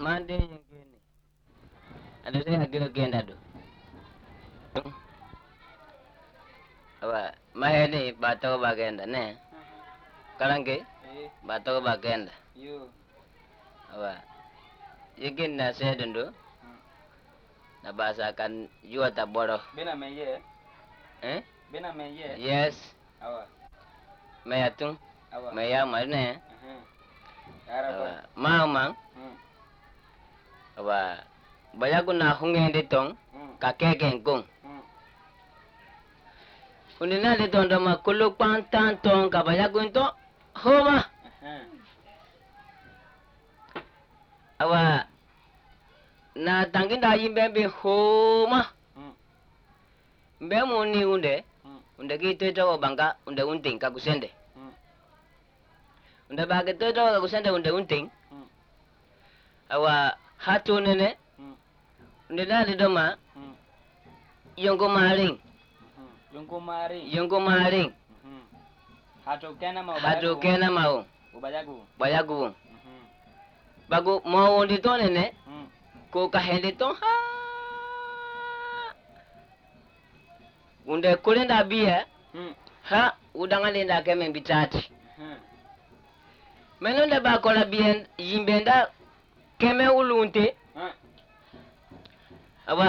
mande yengene ado se hagiro genda do awa mahene bato bagenda ne kalange bato bagenda yo awa yegin na sedendo na basa kan yuata boro bena meye bena meye yes awa mayatung awa maya marne Araba mama awa bayaguna hungende tong ka keken kong unina de tondo ma kuluk pantan tong ka bayagun to homa awa na tanginda yimbe be homa mbe muni unde ki to banga unde unting ka kusende unde ba ke to ka kusende unde unting awa hatu nene unde na de doma yongo maring hatu kena mau bayagu bagu mau di to nene ko ka hende to ha unde kulenda biya ha udanga lenda keme bitati menonde ba kola bien yimbenda keme ulunte aba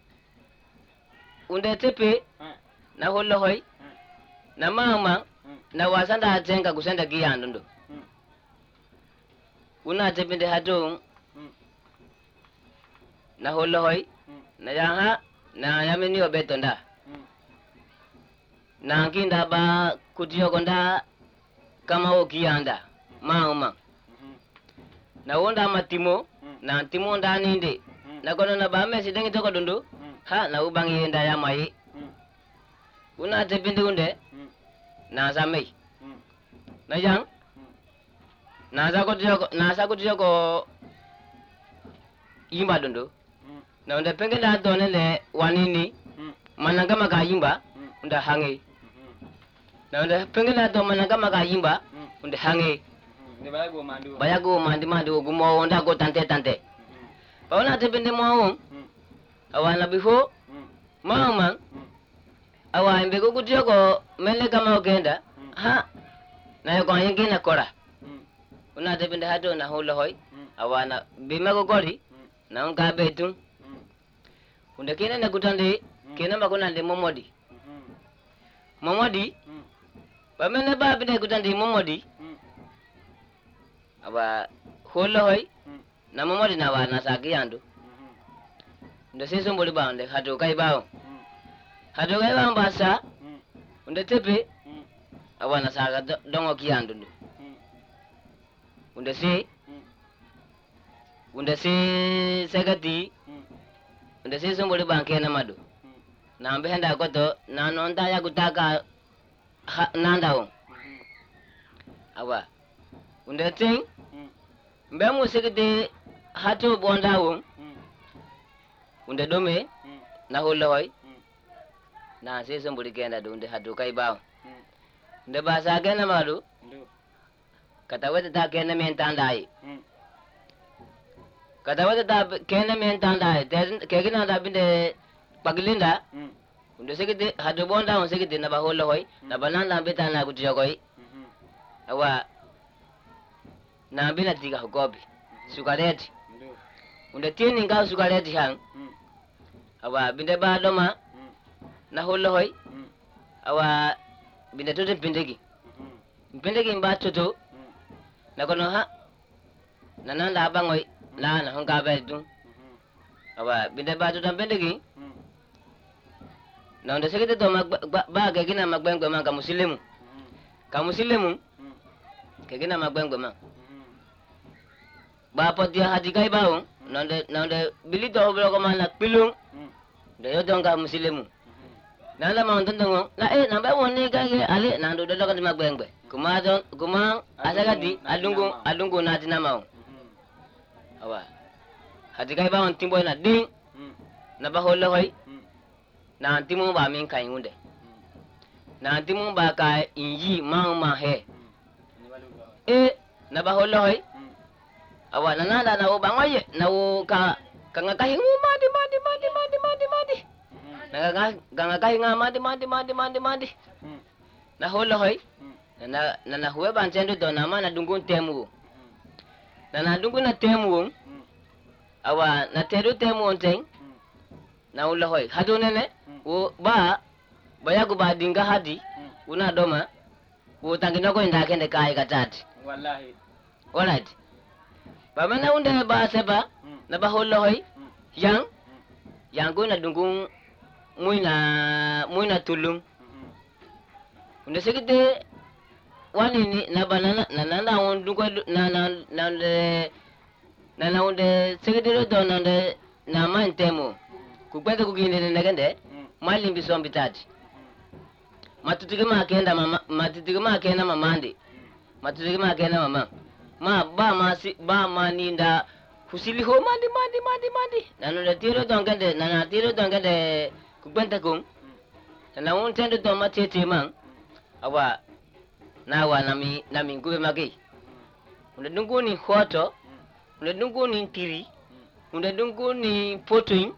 unde tepe na hollo hoy na mama na wasanda atenga kusenda giyandundo una tepinde hatu na hollo hoy na yaha na yameni obetonda na kinda ba kutiyo konda kama okiyanda mama na wonda matimo na timo ndaninde na kono na ba mesi dengi toko dundu ha na ubangi yenda ya mai una tepinde unde na samei na yang na sa kutiyo ko yimba dundu na unde pengenda done le wanini mananga maka yimba unda hangi na unde pengenda do mananga maka yimba unda hangi bayago mandi gumo onda go tante pauna tepende mo awana bifo mama awa imbe go kutiyo ko mele kama ogenda ha na yo kwa yengena kora una tepende hato na holo hoy awana bima go gori na unka betung unde kena na kutande kena makona de momodi bamene ba bine kutande momodi aba holo hoy na momodi na wana saki yandu unde seso mboli ba unde hato kai bao basa unde tepe awana saka dongo kiyandu unde se segati unde seso mboli ba kena madu na ambe henda koto na nonda ya kutaka nanda on awa unde ting mbe musikiti hatu bonda on unde dome na holo hoy na seso mboli kenda do unde hatu kai bao unde basa kena madu katawete ta kena mentandai kegina da binde pagilinda unde sekete hatu bonda on sekete na ba holo hoy na bananda beta na kutiyo koy awa na bina tiga hukobi sukareti unde tieni nga sukareti hang awa binde ba doma na holo hoy awa binde tote pindegi mba toto na kono ha na nanda abangoy na honka bedu awa binde ba toto pindegi na unde sekete to ba kegina magbengwe man kamusilemu kegina magbengwe man ba potia hati kai bao na unde bilito oblo ko man pilung de yo donga musilemu na la ma ndongo na na ba woni ga ale na ndo do ko magbengwe kuma asagati alungu na tinamao awa hati kai bao timbo na ding na ba holo hoy na timu ba min kan yunde na timu ba ka inji ma he na ba holo hoy awa nananda na ubangoye na uka kangakahingu madi kangakahinga madi na holo hoy na huwe banchendo do na mana dungun temu na dungun na temu awa na teru temu onteng na ulo hoy hadu nene u ba bayagu ba dinga hadi una doma u tangino ko inda kende kai katati wallahi alright bamana unde ba seba na ba holo hoy yang go na dungun muina tulung unde segede wani ni na banana na undugo na unde segede do na man temo kukwenda kuginde negende mali mbisombi tati matutike makenda mamandi matutike makenda mama ba maninda kusili ho mandi nanu tiro dongende kukwenda kung na untendo do matete man awa nawa nami ngube magi unde dunguni hoto unde dunguni tiri unde dunguni potoin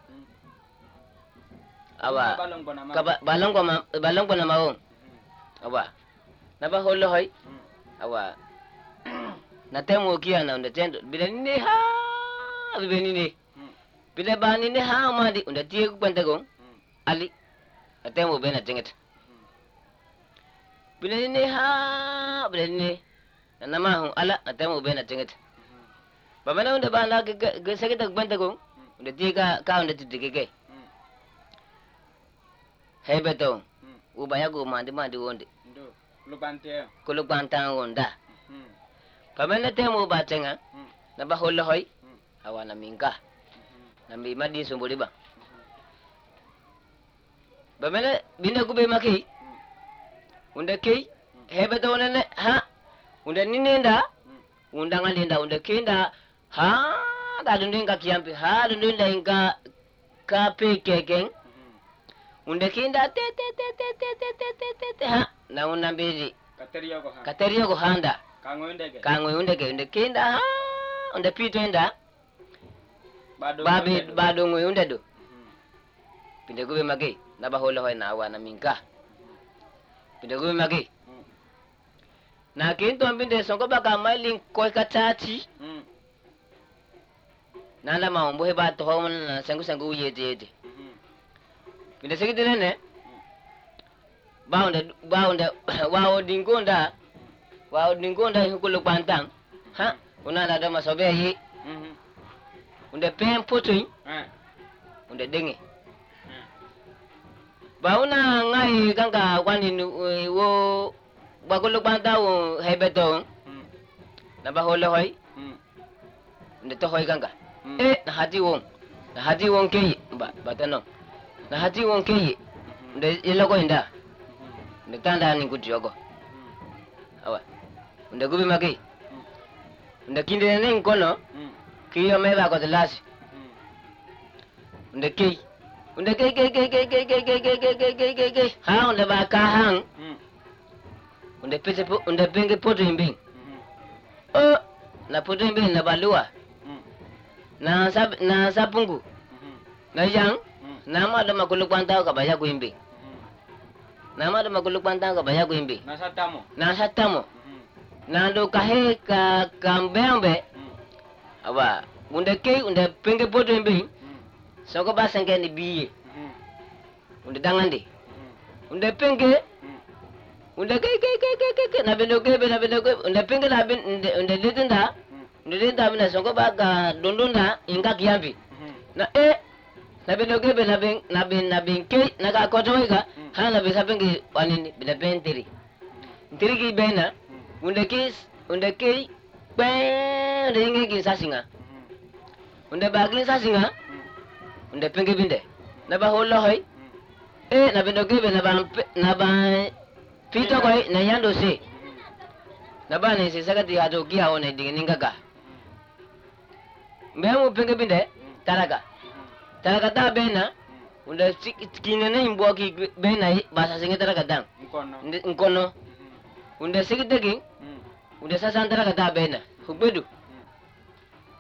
awa balongo na maong awa naba holo hoy awa na temo kia na unde tendo bila nini ha bila bani ne ha madi unde tie kwenta gong ali na temo bena tinget bila nini ha bila nini na nama ala na temo bena tinget babana unde bana ke sekita kwenta gong unde tie ka unde titikeke hebeto ubayago mandi wonde ndo lubante kulubanta wonda pamene temo batenga na ba holo hoy awana minga na mi madi somboliba pamene binda kube maki unde kei hebeto nene ha unde ninenda undanga linda unde kinda ha da dundinga kiampi ha dundinda inga kape keken unde kinda te ha na unambiri kateriyo ko handa kango undege unde kinda ha unde pitenda bado ngwe unde do pinde gube magi na ba holo hoy na wana minka pinde gube magi na kinto pinde songo baka mailin koy katati nala maombo he ba to ho na sengu yete pinde segide ne baunde wao dingonda hukulu pantang ha unana da masobe yi unde pen potoi unde denge bauna ngai ganga kwani wo bagulu panta wo hebeto na ba holo hoy unde to hoy ganga na hati won ke batano na hati won ke unde iloko inda unde tanda ni kutiogo awa unde gubi magi unde kinde ne nkono kiyo meba ko delasi unde kei ha unde ba ka hang unde pese unde penge poto imbi na poto imbi na balua na sapungu na yang na ma da makulu kwanta ka baya ku imbi na ma da makulu kwanta ka baya ku imbi na satamo na do kahe ka kambembe awa unde kei unde penge poto imbi soko ba senge ni biye unde dangande unde penge unde ke na bendo ke unde penge na ben unde lidinda bina soko ba ga dondonda inga kiambi na na bendo ke na ben ke na ka kotoika hana be sapenge wanini bina bentiri ntiri ki bena unde ke pe ringe ki sasinga unde bagli sasinga unde penge binde na ba holo hoy na bendo ke na ba pito koy na yando se na ba ne se sagati hado ki hawo ne dinga ga mbemu penge binde taraka ta bena unde sikine ne imbo ki bena ba sa singe taraka dang nkono unde sikite ki unde sa san taraka ta bena hugbedu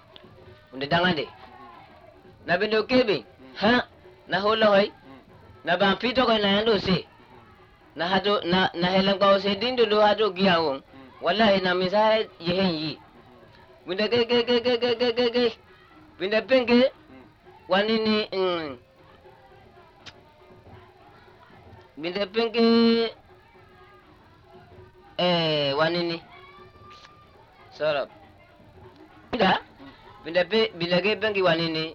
unde dangande na bindo kebe ha na holo hoy na ban pito ko na ndo se na hado na helen ko se dindo do hado giawon wallahi na misa yehen yi binda ke binda penge wanini binda penge wanini sorop binda ke penge wanini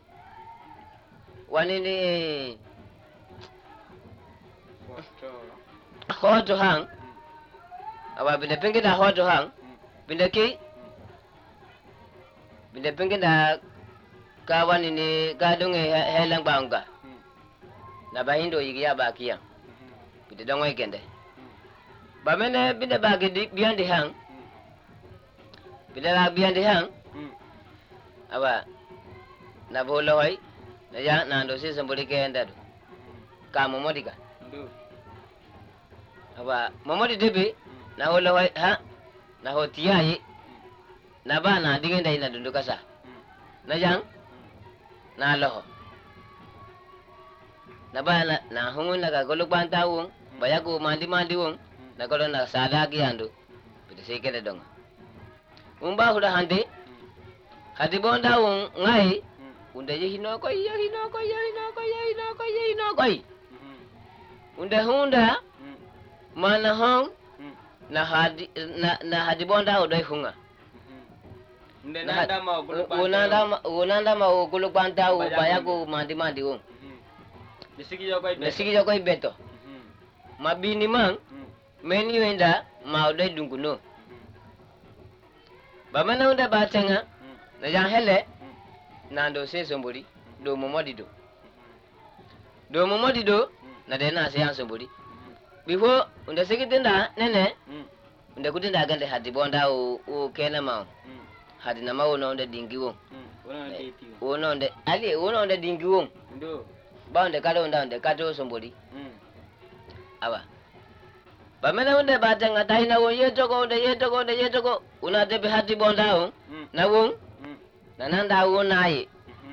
hoto hang awa binda penge da hoto hang binda penge da ka wanini ka dunge helang bangga na bahindo yigiya bakiya binda dongoy gende ba mene binda bagi biyandi hang binda biyandi hang awa na bolo hoy na ya na ndo si sambuli ke ndado ka momodika awa momodi debe na holo hoy ha na hotiyayi na ba na digenda ina dundu kasa na yang na loho na ba na hungun na golok banta wong bayago mandi wong na golo na sada ki andu bide sekele dong umba huda hande hadi bonda wong ngai unda ye hino ko unda mana hong na hadi bonda odai hunga unanda ma oguluk banta u bayago mandi wong Besiki jokoi beto mabini mang meni wenda ma odai dunguno bamana unda batenga na yang hele nando se sombori do momodi do na dena se yang sombori before unda sekitenda nene unda kutinda gande hadi bonda o kena ma hadi na ma wono unda dingi won wono unda dingi won ba unda kalo unda kato sombori awa bamana unda batanga taina won yetoko una tebe hadi bonda o na won nananda wonaye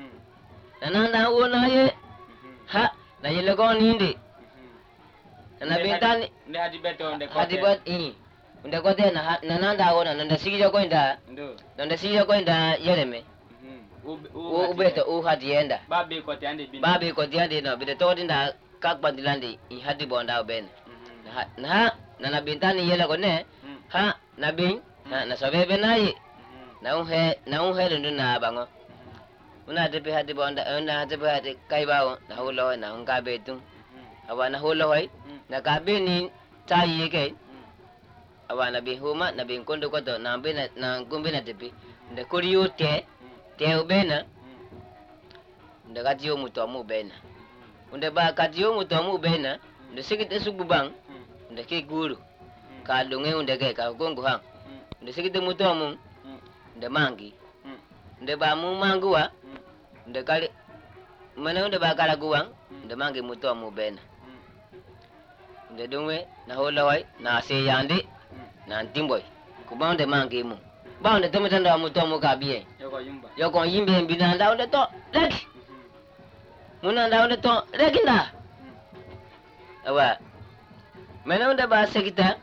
ha na yele ko ninde na bintani nde hadi beto nde ko hadi bet nde ko te na nananda wona nda sigijo ko nda nda sigijo ko nda yereme u beto u hadi yenda babe ko te ande bin no bide to nda kak bandilande I hadi bonda ben na bintani yele ko ne ha na bin na sobebe nayi na unhe dundu na bango una tepe hati bonda una tepe hati kaibawo na hulo na unka betung awa na hulo hoy na kabini tayi ke awa na bi huma na bi kondo koto na bena na kumbena tepe nda kuriyo te ubena nda katiyo mutomu bena nda ba katiyo mutomu bena nda sikite sububang nda ke guru ka dunge nda ke ka gongo hang nda sikite mutomu nda mangi nda ba mu manguwa nda kali mana nda ba kala guwang nda mangi muto mu bena nda dungwe na holo hoy na se yande na ntimboy ku ba nda mangi mu ba nda temo tanda muto mu ka biye yoko yimbe mbina nda nda to leki muna nda nda to leki nda awa mana nda ba sekita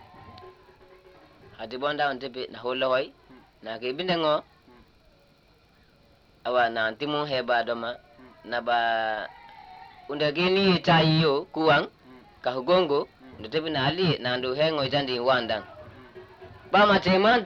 hadi bonda ntepe na holo hoy na ke bindengo awa na antimu heba doma na ba unda geni tayo kuang ka hugongo ndetebi na ali na ndo hengo jandi wandang ba matema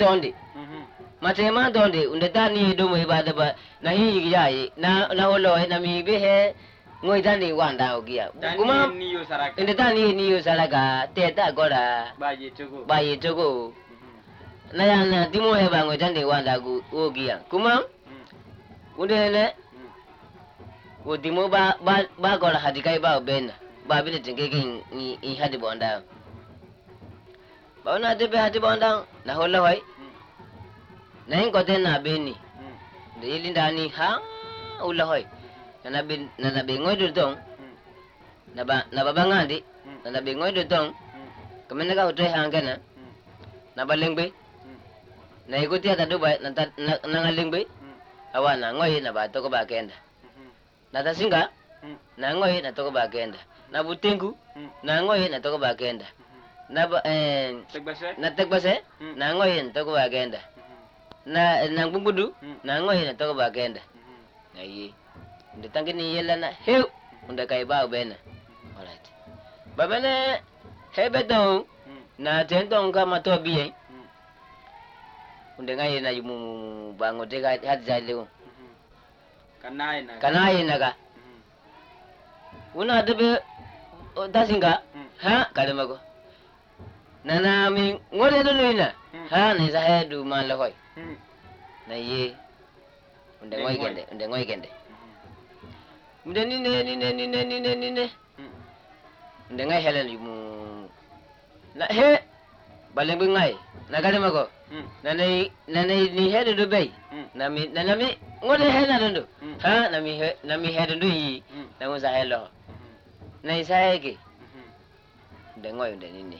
donde unda tani do mo heba daba na hi yayi na holo na mi be he ngoi jandi wanda ogia kuma unda tani niyo saraka teta gora ba ye togo na ya na timo heba ngoi jandi wanda gu ogia kuma undele udimo ba gora hadikai ba bena ba bile tingeke I hadi bonda ba na tebe hadi bonda na hola hoy na ingo tena beni de ilinda ni ha ula hoy na be ngoy dong na ba bangandi na be ngoy dong kamena ka utoy hangana na balengbe na ikuti ata dubai na ngalengbe awa na ngoi na ba toko ba kenda na tasinga na ngoi na toko ba kenda na butengu na ngoi na toko ba kenda na na tegbase na ngoi na toko ba kenda na ngumbudu na ngoi na toko ba kenda na yi nde tangini yela na heu unda kai ba bena alright babane hebeto na tento kama to biye unda ngai na yumu bango de ga hadza leo kanai naga una debe dasinga ha kalemago nana mi ngore do luina ha ni sa hedu mala hoy na ye unda ngoi gende unda ni ne unda ngai helen yumu na he baleng bengai na kalemago nana ni hedu do bay nami ngode hena dondo ha nami hedu do yi na ngo sa helo na isa hege ngoi unda ni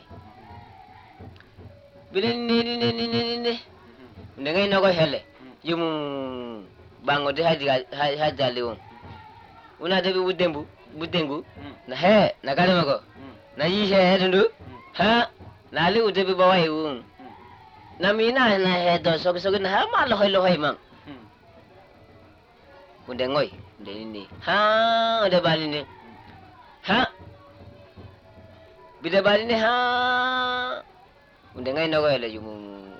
bilen ni ndengai no ko hele yumu bango de haja leon una de butengu na he na kale mako na yi he dundu ha na li ude bi bawai na mina na he do so na ha ma lo hoy mang unde ngoi ni ha ude bali ni ha bide bali ni ha unde ngai no ko hele yumu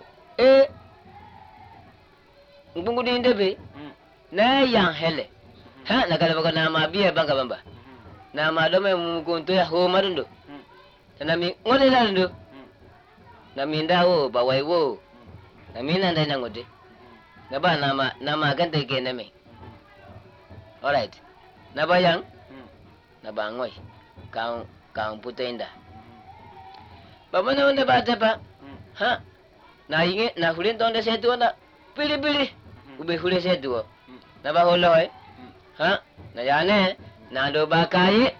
ngungu de ndebe na yang hele ha na kala baka na ma biye banga bamba na ma do me mu gonto ya ho marundo na mi ngode la ndo na mi ndawo ba wai wo na mi na ndai na ngode na ba na ma kan te ke na me alright na ba yang na ba ngoi kaung putenda ba mana onda ba tapa ha na inge na hulen tonde setu na pili ube hule setu na ba holo hoy ha na yane na do bakaye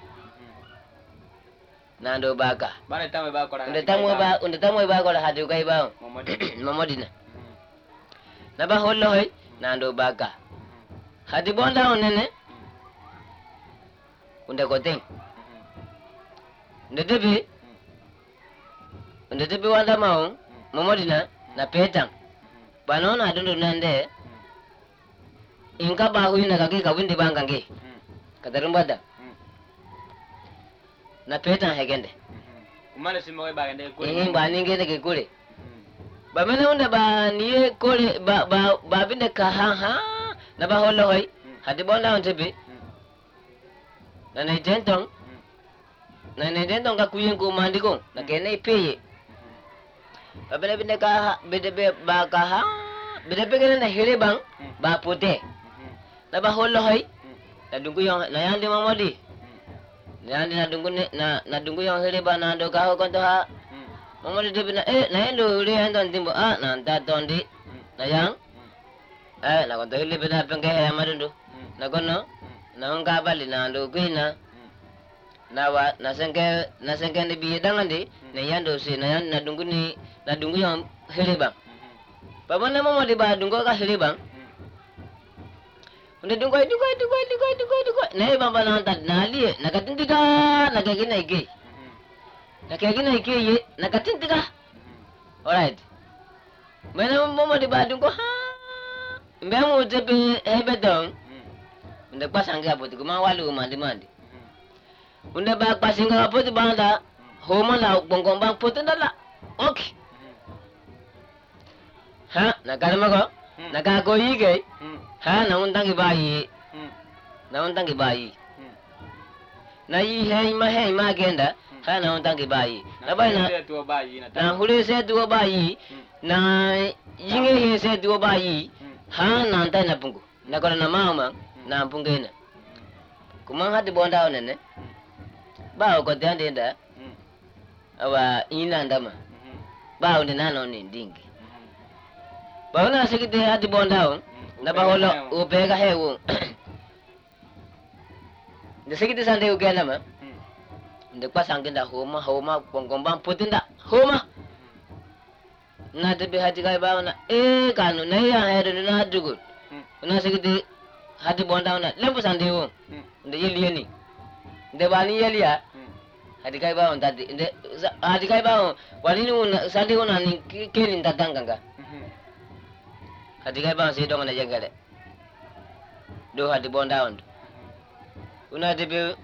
na do baka bane tamwe ba ko unda tamwe ba ko hadu kai ba momodina na ba holo hoy na do baka hadi bonda onene unda koteng unda tebi wanda maung momodina na petang banona dundu nande inka bahu ina kaki kawindi bangange katarumbada na petang hegende umane simo ba gende ko baninge de kule ba mena unda ba niye kole ba binde ka ha na ba holo hoy hadi bonda on tebi na ne jentong ka kuyen ko mandiko na kene peye babene binde ka bede ba ka ha bede pegene na hele bang ba pote na ba holo hoy na dungu yang na yandi mamodi na dungu ne na dungu yang hele ba na do ka ho konto ha mamodi de bina na endo re andon timbo na ta tondi na yang na konto hele bina penge ha madundo na kono na onka bali na do kuina na wa na sengke ni bi dangandi na yando si na dungu yang hele bang babana mamodi ba dungu ka hele bang unda dungu ne bamba na ta nali nakatintika nakagina ike ye nakatintika alright mena mamodi ba dungu ha mbemu tepe hebetong unda pasange apoti kuma walu mandi unda ba pasinga apoti banda homa la bongomba potenda okay ha nakalema ko nakako yike ha na untangi bayi na yi hei ma genda ha na untangi bayi na bana na hule se tu bayi na yinge he se tu bayi ha na nta na pungu na kona na mama na pungena kuma hadi bonda onene ba ko tande nda awa ina ndama ba onde nano ni ndingi ba ona sikite hadi bonda on na ba holo upega hewo de sikite sande ugena ma nde kwa sangenda homa kongombang putinda homa na de be hadi kai ba ona kanu na ya hedo na dugul una sigidi hadi bonda una lembu sandeo nde yeli nde bani yelia hadi kai ba onda nde hadi kai ba wani una sandeo una ni keli ndatanganga hadi kai ba se donga na jengale do hadi bonda on una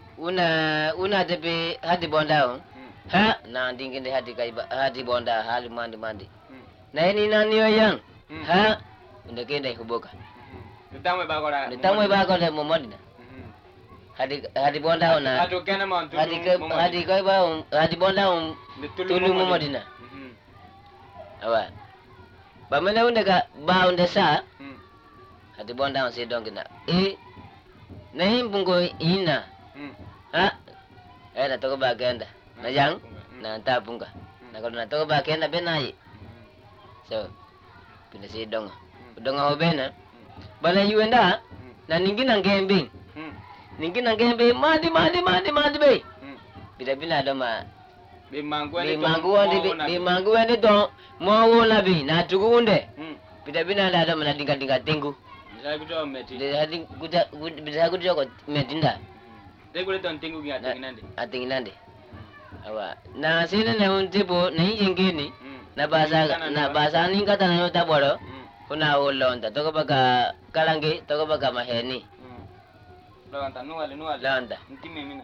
debe hadi bonda on ha na ndinginde hadi kai ba hadi bonda hali mandi na ni na niyo yang ha nde kende kuboka Nitangwe ba ko le momodina hadi bonda ona atokena man hadi kai ba hadi bonda on tulu momodina awa ba mena unde ka ba unde sa hadi bonda on se dongina na himbungo ina ha na toko ba kenda na yang na tapunga na kalau na toko ba kenda benai so pina se donga hobena bala yuenda na ningina ngembe madi be bila doma be mangu ande don mo wona bi na tugunde bila da doma na dinga tengu hadi bisa kuja ko metinda degule ton tengu gi atinginande awa na sine ne un tipo na yingeni na basa ni kata na yota boro kuna ulonda toko baka kalangi toko baka maheni lawanta nuwale lawanta ntime mina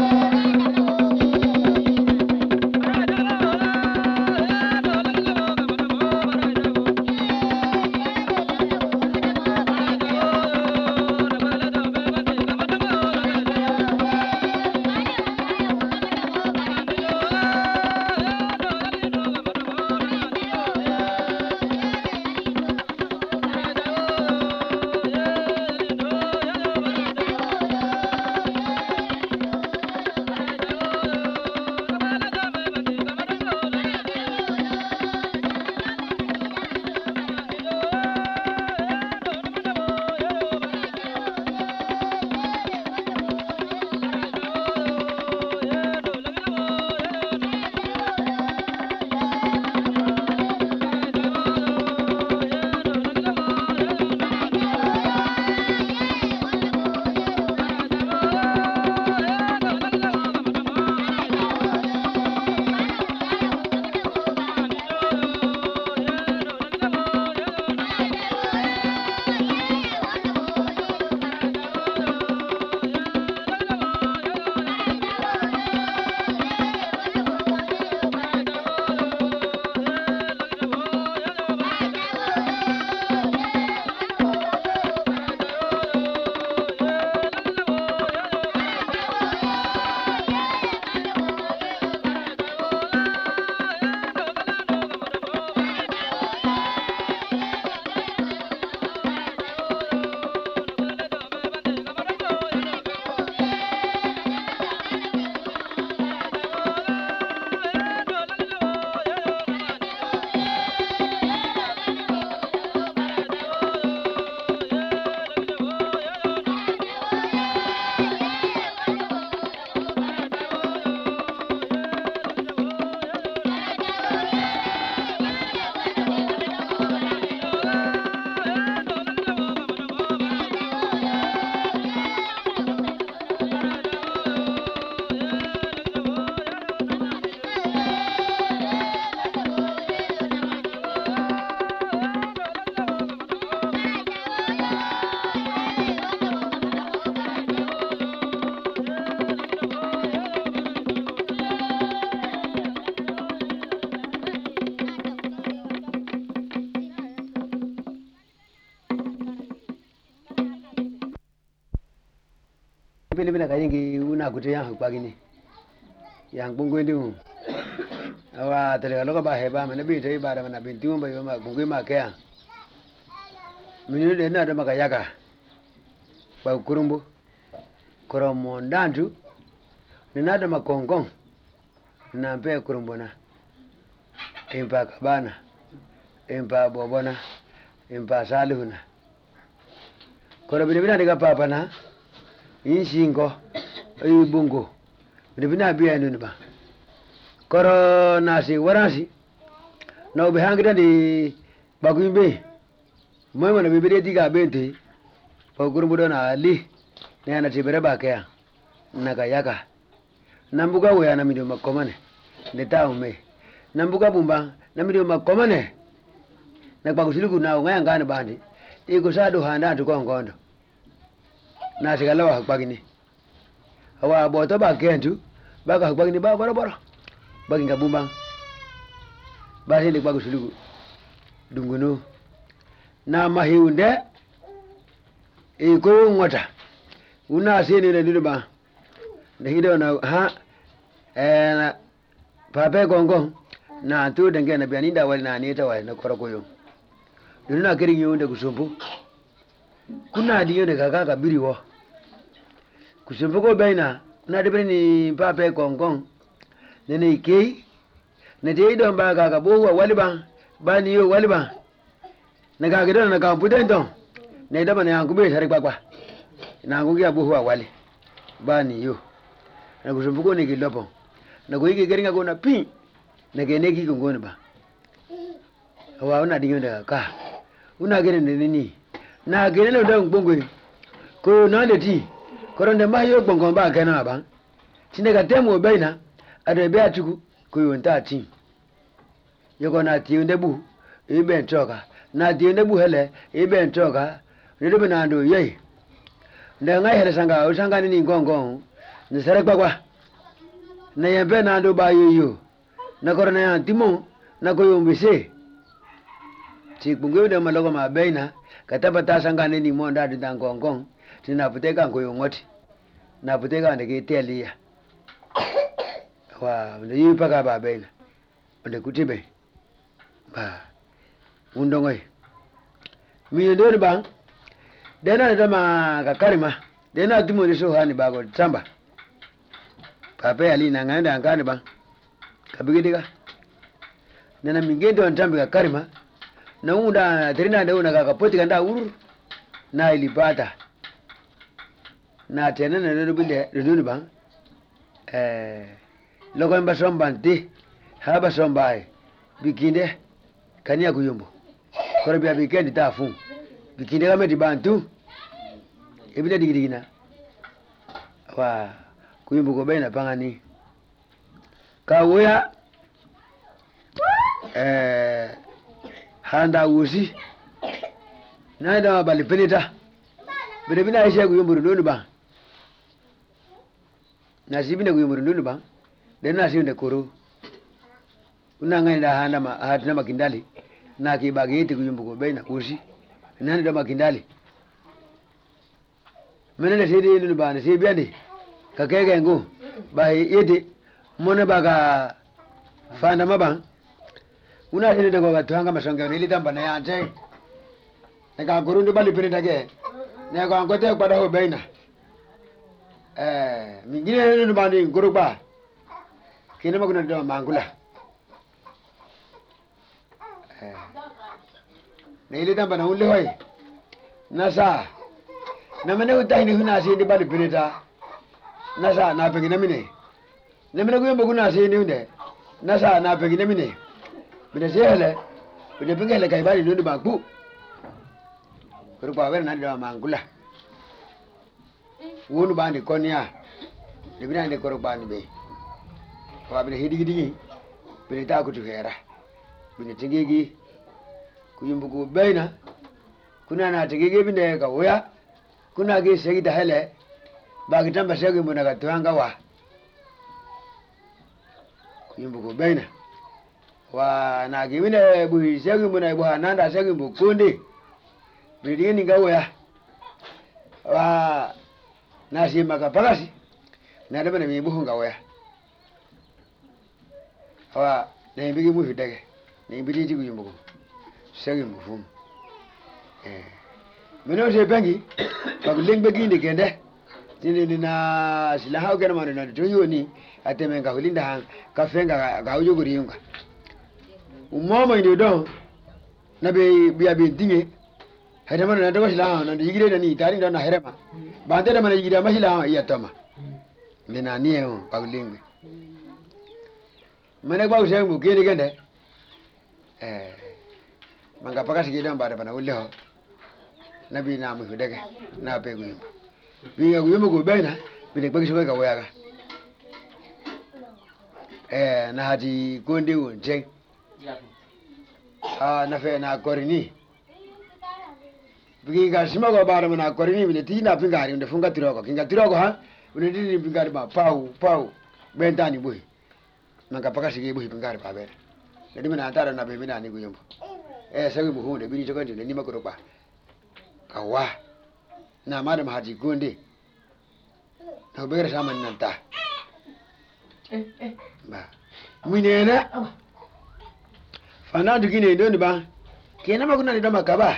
Pilipina kayingi una kutia hakpagini yang bungwendi mu awa tele loka ba heba mena bi dei ba da mena bin tiumba yo ma bungwe ma kaya minu de na da maka yaka ba kurumbu koromo ndandu ni na da makongong na mpe kurumbu na impa kabana impa bobona impa salihuna koro bilibina diga papa na inshingo ibungo bilibina biya nuni ba koro nasi warasi na ubi hangida di bagumbe moyo na bibiri diga bente pa kurumbu do na ali na na tibere ba kaya naga yaka nambuga we na midio makomane ne taume nambuga bumba na midio makomane na bagusiliku na ngayangane bandi iko sado handa tukongondo na sigalawa hakpagini awa boto ba kentu baka hakpagini ba boro bagi ngabumba ba hili bagusiliku dungunu na mahiunde iko ngota una sini ne diba ne hido na ha na pape gongo na tu denge na biani da wali na ni ta wali na korokoyo dununa kirin yonde kusumbu kuna diyo de kaka biriwo kusumbu ko baina na de ni pape gongo ne ne ke ne de do ba kaka bo wali ba ni yo wali ba na kaka gidan na ka puden don ne da bana yangu be tare gbagba na ngugi abu huwa wali bani yo na kusumbuko ni kilopo na kuiki geringa kona pi na keneki kongoni ba awa una dinyo da ka una gene nini na gene no da ngbongwe ko na de ti koronde ma yo gbongon ba kana ba tinde ka temo baina ade be atuku ko yo nta ti yoko na ti ndebu ibe ntoka na ti ndebu hele ibe ntoka nido benando yei nda ngai hele sanga usanga nini ngongong ni sare gbagwa na yembe na ndo ba yo na korona ya timo na ko yombise ti bungo de malogo ma beina kataba ta sangane ni monda de ngongong tina puteka ngo yongoti na puteka ndeke telia wa ndo yipa ka ba beina ndo kutibe ba undongoi mi ndo ni bang dena ndo ma ka karima dena timo ni so hani ba go tsamba pape ali na nganda ngani bang kabigidika nana mingendo ntambi ka karima na unda terina ndio na kakapoti kanda uru na ilipata na tena na ndio bile ndio ba loko mba somba nti haba somba bikinde kania kuyumbo kore bia bikendi tafu bikinde kama dibantu ebile digirigina wa kuyumbo ko baina pangani kawea handa usi na da bali penita bere bina ishe kuyumbo ndo ba na sibine kuyumbo ndo ba dena sinde koro unanga ida handa ma hatina makindali na kibageti kuyumbo ko baina usi nani da makindali menene sidi ndo ba ne sibiandi kakege ngo ba yete mona baga fanda mabang una sini dago gatuanga masonga ni litamba na yante neka gurundi bali pinita ke ne ko angote kwada ho baina mingine ni bani guruba kina maguna ndo mangula ne litamba na ulle hoy nasa na mene utaini huna sini bali pinita nasa na pengine mine nemene kuyomba kuna sini unde nasa na pengine mine bine sele bine pengele kaibali nundu baku kurupa wena nandi wa mangula unu bandi konya dibina ndi kurupa ni be kwa bine hidigi bine ta kutuhera bine tingigi kuyumbu ku baina kuna na tingigi bine ka uya kuna gi segida hele bagitamba segi muna katuanga wa kuyumbu ko baina wa na gimine bu segi muna bu hananda segi bu kundi bidini ngawya wa na si makapalasi na dama ne bu ngawya wa na bigi mu fidage ne bigi ti kuyumbu ko segi mu fum meno se bengi ba lingbe gindi kende tini na silaha ukena manu na tuyoni atemenga hulinda hang kafenga ga uyuguri yunga umama ndio don na be bia be dinge hada manu na ndo silaha na yigire na ni tari ndo na herema bande da mana yigire ma silaha ya tama mena niyo ba lingbe mena ba usengu kende kende manga pakasi gidan ba da bana ullo nabi na mu hudage na pe gu bi yuyumbu ko baina bine gbagi so ga wayaga na hadi gonde wonje na fe na korini bi ga sima go bara na korini bine tina pingari nde funga tiroko kinga tiroko ha bine dini pingari ba pau bentani boy manga pakasi ge boy pingari ba bere ndi mina antara na be mina ni guyumbu sawi bu hunde bini to gonde ni makoro ba kawa na madam haji gonde na bere sama nanta ba minena fana dugine ndo ni ba kena maguna ni dama kaba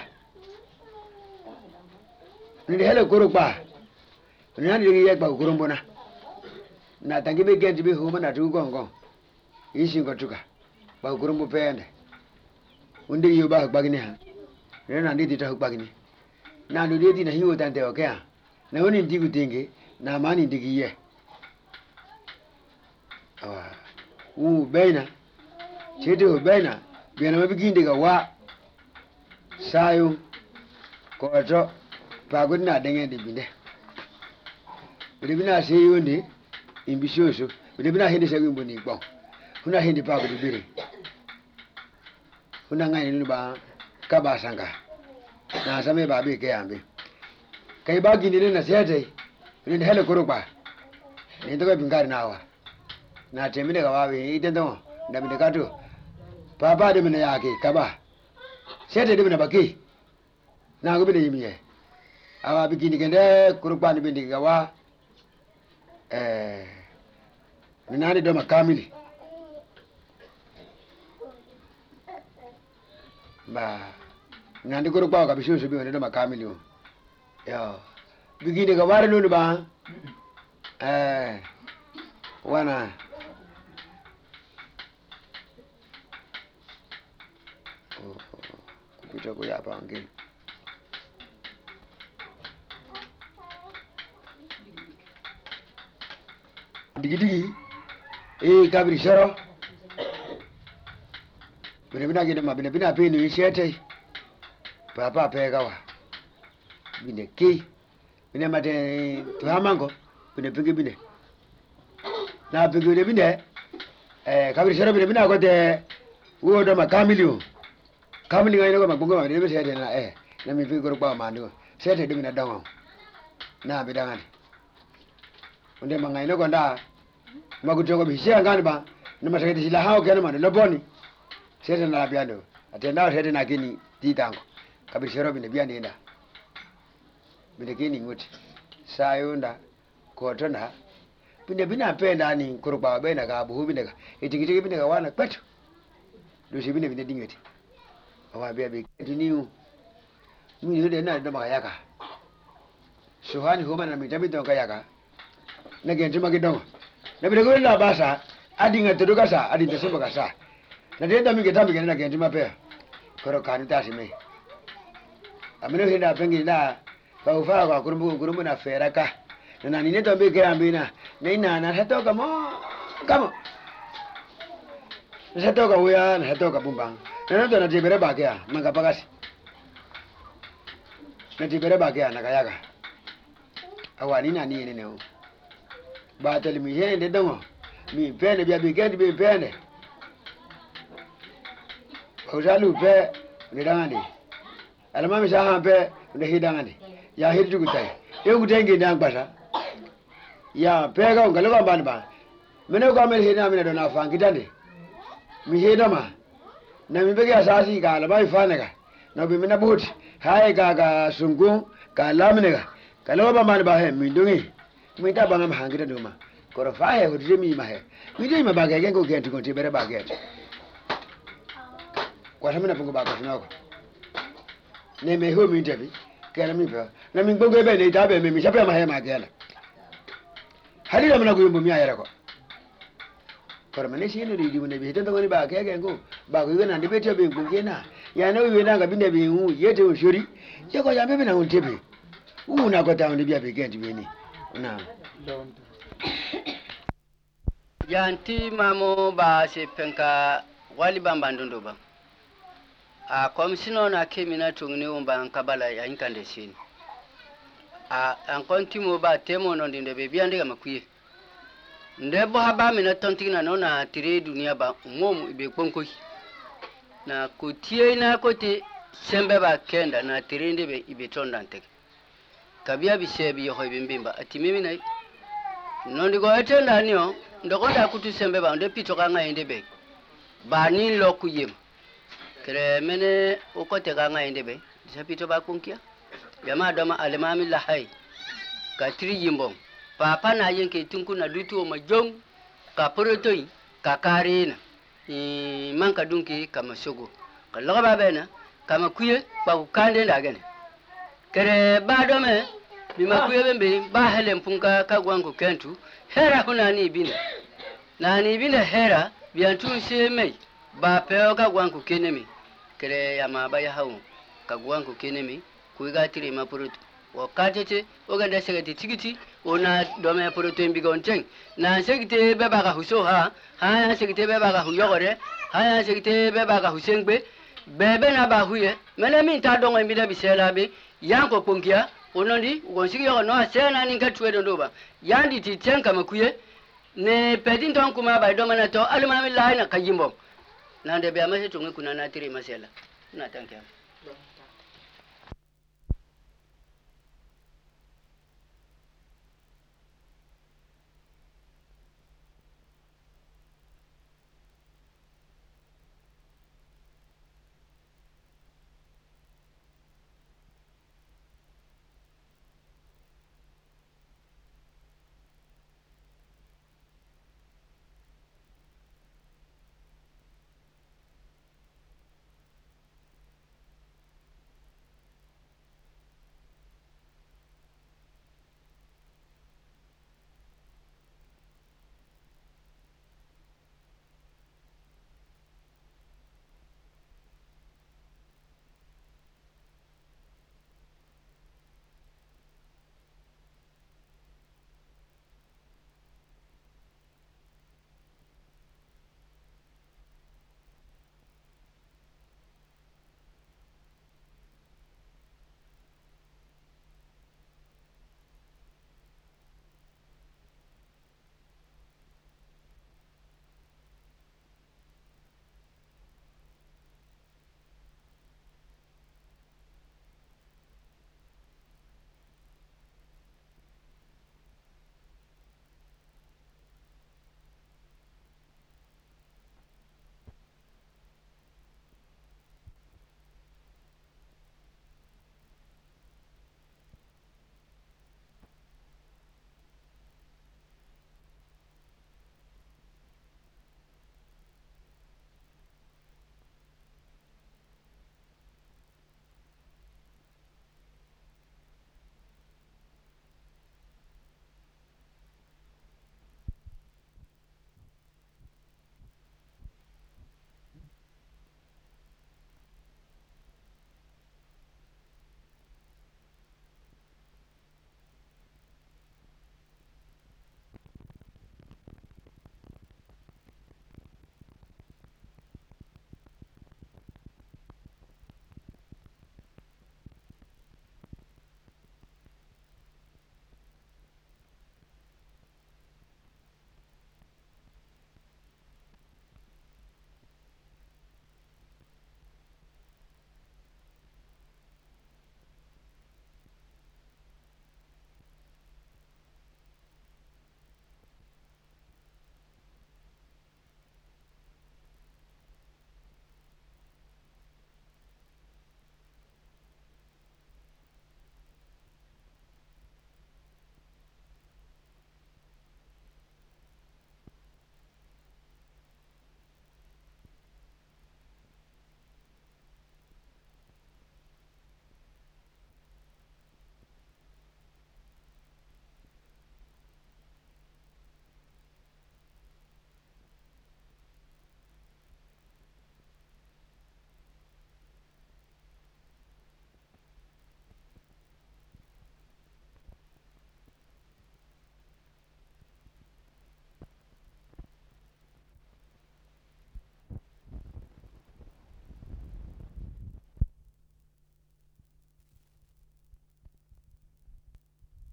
ni hele koro ba ni ani digi yak ba koro mbona na tangi be genji be huma na tu gongo isi ngotuka ba koro mbo pende undi yo ba bagini ha na ndi ta bagini na ndo di na hiwo tante okay na woni ndigu tinge na mani ndigi ye baina chedo baina biana mabiginde ga wa sayo ko to pa gudna dange de binde bina seyo ndi imbishoso bina hindi sagu mboni gbo kuna hindi pa gudu bire kuna ngai ni ba ka ba sanga na same ba be ke ambe kai ba gini na sete ni hele koro ba ni to be bingari nawa na temine ka wawi itendo na mine katu papa de mine yake kaba sete de mine baki na go bine yimiye awa bikini kende kurupani bindi kawa ninani do makamili ba nandi kurupao kabishusu bi do makamili yo bikini ka wari lulu ba wana kupita kuya hapa ngine digi kabiri sero bina gide ma bina peni shete papa pega wa bine ki bine mate to hamango bine pigi bine na pigi bine kabiri sero bina ko de wo do ma kamilio kamili ngai ko ma bungo ma bine shete na na mi pigi ko ba ma ndo shete de bina dango na bidangani unde mangai no konda makutongo bishia ngani ba na matakati sila hao kana mane loboni sete na biando atenda sete na kini titango kabishero bine biani enda bine kini nguti sayunda kotona bine apenda ni kuruba bena ka buhu bine ka itikitiki bine ka wana kwetu dushi bine dingeti awa bia bi tiniu mimi ndio na ndo makayaka suhani homa na mitabito kayaka na gentu makidongo na bile ko la basa adinga teduka sa adi tesemba kasa na tenda mingi tambi kana gentu mapea koro kanu tasime amene hinda pengi na ba ufa kwa kurumbu na feraka na nini to be kambina na ina na hatoka mo kamo hatoka uya na hatoka bumbang na ndo na tibere bakya manga pakasi na tibere bakya na kayaka awani na ni ne o ba tele mi hende dongo mi pene bia bigandi bi pene ojalu pe ni dangani alama mi saha pe ne hidangani ya hidu gutai e gutai ngi dang basa ya pe ga ngalo ga ban ba mene ko mel hina mene do na fangitande mi heda ma na mi bege asasi ga alama ifane ga no bi mena buti hai ga sungu ga lamne ga kalo ba man ba he mi dungi mi ta banga mahangita duma koro fa he hudire mi ma he mi dai ma ba ga ko genti ko tibere ba ga kwa samina pungo ba ko sinako ne me ho mi tebi kera mi ba na mi gbongo be ne ta be mi shape ma he ma gela halila mna kuyumbu mi ayera ko koro mane shi no di mun be tendo ngoni ba ga ko ba ko na ndi be tebi ngena ya na wi na ga binde bi hu yete o shori ye ko ya be na un tebi una ko ta ndi bia be genti be ni na yanti mamo ba se penka wali bambandondo ba a komsino na kemina tungni umba kabala ya inkande sini a an kontimo ba temo no ndinde be biande ga makuye ndebo haba mina tontina no na tire dunia ba umomu ibe konko na kotie na kote sembe ba kenda na tire ndebe ibe tondante kabia bisebi yo hoybimbimba atimimi nai nondi go etenda niyo ndokonda kutu sembe ba nde pito ka ngainde be ba ni lokuyem kere mene okote ka ngainde be sapito ba kunkia yama doma alemami la hay ka tri yimbo papa na yenke tinku na dutu o majong ka porotoi ka karina manka dunki kama sogo ka loga ba bena kama kuye ba kande ndagene kere ba dome bima kuye bembe ba helen punka ka gwango kentu hera kuna ni bina na ni bina hera biantu sheme ba peo ka gwango kenemi kere ya maba ya hawo ka gwango kenemi kuiga tire mapurutu wakatete oganda segati tigiti ona dome purutu mbigon teng na segite beba ka huso ha segite beba ka huyore ha segite beba ka husengbe bebe na ba huye mele min ta dongo mbida bisela be yanko pongia onondi wonsigi yo no asena ninka tuedo ndoba yandi ti tenka makuye ne pedin ton kuma ba do mana to almami laina kayimbo nande be amase tungu kuna na tire masela na tanke